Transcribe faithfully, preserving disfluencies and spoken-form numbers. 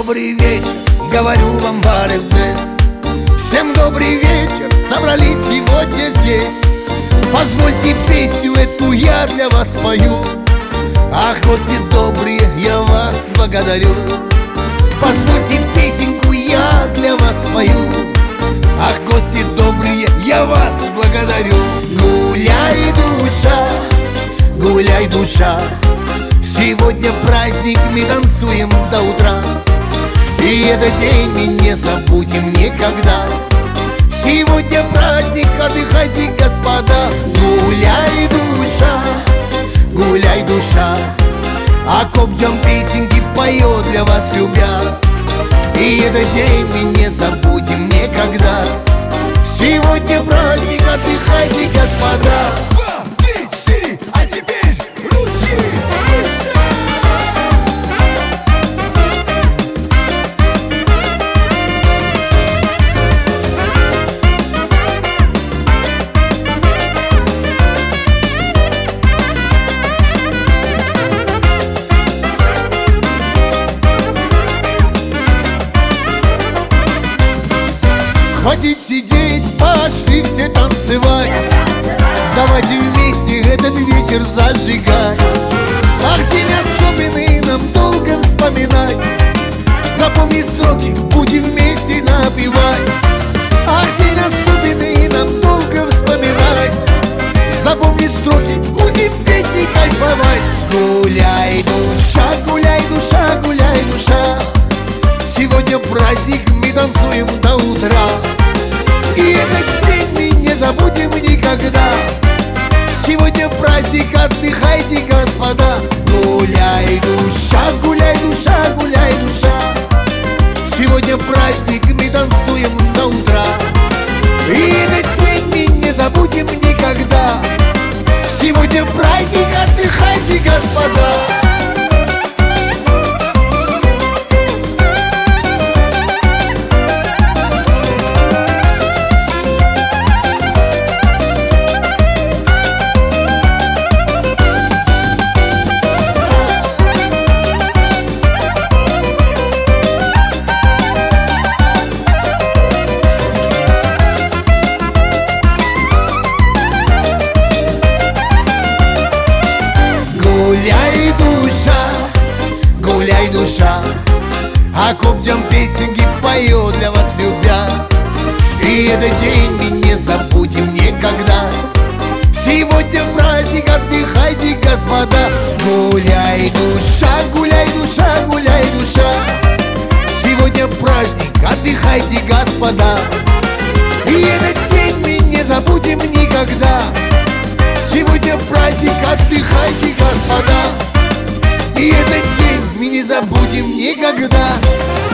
добрый вечер, говорю вам, баревцес. Всем добрый вечер, собрались сегодня здесь. Позвольте песню эту я для вас спою. Ах, гости добрые, я вас благодарю. Позвольте песенку я для вас спою. Ах, гости добрые, я вас благодарю. Гуляй, душа, гуляй, душа. Сегодня праздник, мы танцуем до утра. И этот день мы не забудем никогда. Сегодня праздник, отдыхайте, господа. Гуляй, душа, гуляй, душа. А копьям песенки поет для вас, любя. И этот день мы не забудем никогда. Сегодня праздник, отдыхайте, господа. Раз, два, три, четыре, а теперь руки. Хватит сидеть, пошли все танцевать. Давайте вместе этот вечер зажигать. Ах, день особенный, нам долго вспоминать. Запомни строки, будем вместе напевать. Ах, день особенный, нам долго вспоминать. Запомни строки, будем петь и кайфовать. Гуляй, душа, гуляй, душа, гуляй, душа. Сегодня праздник, мы танцуем до утра. И этот день мы не забудем никогда. Сегодня праздник, отдыхайте, господа. Гуляй, душа, гуляй, душа, гуляй, душа. Сегодня праздник, мы танцуем до утра. И этот день мы не забудем никогда. Сегодня праздник, отдыхайте, господа. Гуляй, душа, гуляй, душа. А копьям песенки поет для вас, любя. И этот день мы не забудем никогда. Сегодня праздник, отдыхайте, господа. Гуляй, душа, гуляй, душа, гуляй, душа. Сегодня праздник, отдыхайте, господа. И этот день мы не забудем никогда. Сегодня праздник, отдыхайте, господа. И этот день мы не забудем никогда.